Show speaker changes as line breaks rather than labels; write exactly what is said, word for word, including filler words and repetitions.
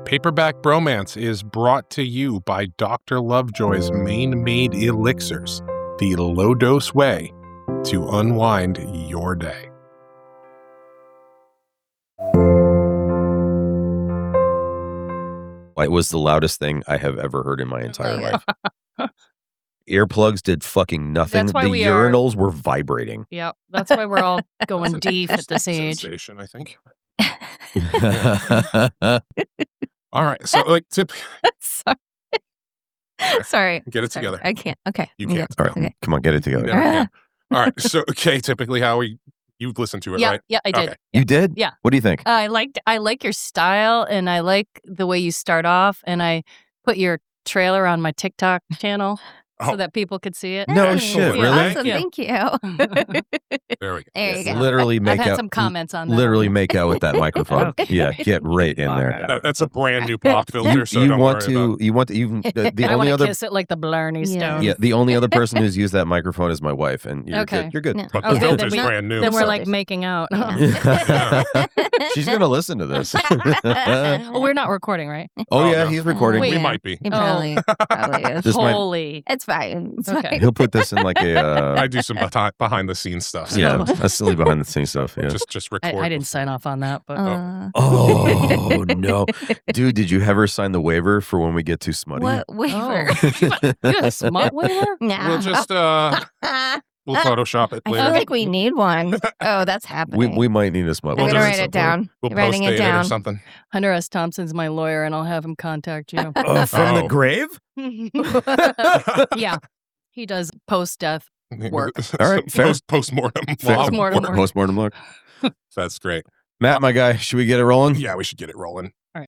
Paperback Bromance is brought to you by Doctor Lovejoy's Maine Made Elixirs, the low-dose way to unwind your day.
It was the loudest thing I have ever heard in my entire life. Earplugs did fucking nothing.
That's why
The
we
urinals were vibrating.
Yep, that's why we're all going deep at this age.
Sensation, I think. All right, so like tip.
Sorry. Sorry.
Get it
Sorry.
together.
I can't. Okay.
You
Yeah.
can't.
All right,
Okay.
come on, get it together.
Yeah, yeah. All right, so okay, typically how we you've listened to it,
Yeah,
right?
yeah, I did.
Okay.
You did?
Yeah.
What do you think?
I liked I like your style and I like the way you start off and I put your trailer on my TikTok channel
Oh.
so that people could see it.
No
Excellent.
shit,
Yeah.
really?
Awesome.
Yeah.
Thank you.
There we go.
There you go.
Literally
I've
make
had
out.
some comments on that.
Literally make out with that microphone.
Okay.
Yeah, get right in there.
That- that's a brand new pop filter,
You,
so
you
don't
want
worry
to?
about
You want to? Even the, the
I want
only
to
other.
kiss it like the Blarney
Yeah.
Stone.
Yeah, the only other person who's used that microphone is my wife, and you're
Okay.
good. You're good.
Yeah.
But
Oh,
the
then
filter's
we-
brand new.
Then we're
so-
like making out.
She's gonna listen to this.
Oh, we're not recording, right?
Oh
Oh,
yeah,
no.
he's recording.
Wait.
we might be.
It probably, probably is.
This might-
Holy.
It's fine. It's
Okay.
fine.
He'll put this in like a uh,
I do some behind behind the scenes stuff. so
yeah, a silly behind the scenes stuff. Yeah.
Just just
I,
record.
I didn't sign off on that, but
Uh,
Oh no, dude! Did you ever sign the waiver for when we get too smutty?
what waiver?
you got a smut waiver?
No.
We'll just uh
I
we'll Photoshop it
feel
later.
like we need one. Oh, that's
we
happening.
we might need a smut
We'll
I'm
waiver.
gonna
just-
write it down.
We'll
You're writing
post
it
date it or
down.
something.
Hunter S. Thompson's my lawyer, and I'll have him contact you.
Oh, from
Oh.
the grave?
Yeah, he does post-death work.
All right, fair.
Post postmortem.
Fair.
law
Postmortem
work.
work.
Postmortem look.
That's great.
Matt, my guy, should we get it rolling?
Yeah, we should get it rolling.